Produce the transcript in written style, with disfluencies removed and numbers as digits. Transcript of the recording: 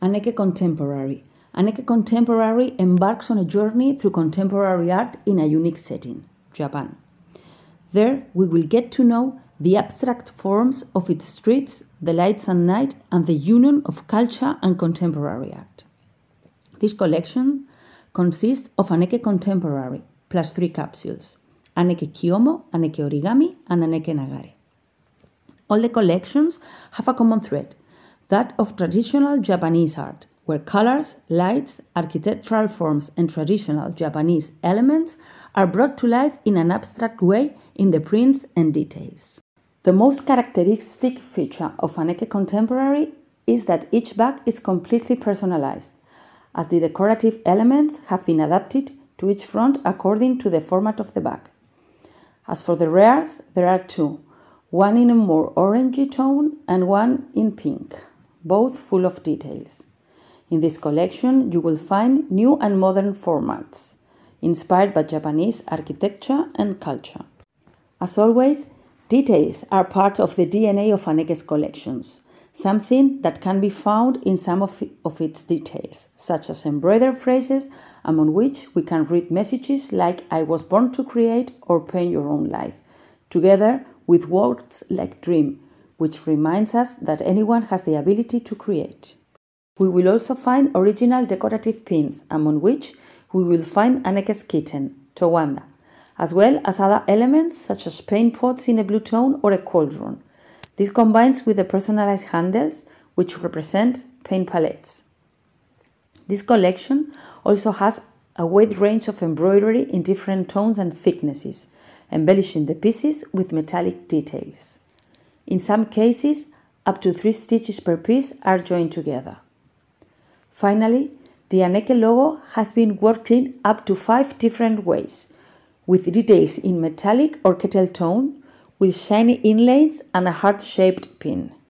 Anneke Contemporary. Anneke Contemporary embarks on a journey through contemporary art in a unique setting, Japan. There, we will get to know the abstract forms of its streets, the lights and night, and the union of culture and contemporary art. This collection consists of Anneke Contemporary, plus 3 capsules, Anneke Kiyomo, Anneke Origami, and Anneke Nagare. All the collections have a common thread, that of traditional Japanese art, where colors, lights, architectural forms, and traditional Japanese elements are brought to life in an abstract way in the prints and details. The most characteristic feature of Anneke Contemporary is that each bag is completely personalized, as the decorative elements have been adapted to each front according to the format of the bag. As for the rares, there are 2, one in a more orangey tone and one in pink, both full of details. In this collection, you will find new and modern formats, inspired by Japanese architecture and culture. As always, details are part of the DNA of Anneke's collections, something that can be found in some of its details, such as embroidered phrases, among which we can read messages like "I was born to create" or "Paint your own life," together with words like "dream," which reminds us that anyone has the ability to create. We will also find original decorative pins, among which we will find Anneke's kitten, Towanda, as well as other elements such as paint pots in a blue tone or a cauldron. This combines with the personalized handles, which represent paint palettes. This collection also has a wide range of embroidery in different tones and thicknesses, embellishing the pieces with metallic details. In some cases, up to 3 stitches per piece are joined together. Finally, the Anneke logo has been worked in up to 5 different ways, with details in metallic or kettle tone, with shiny inlays and a heart-shaped pin.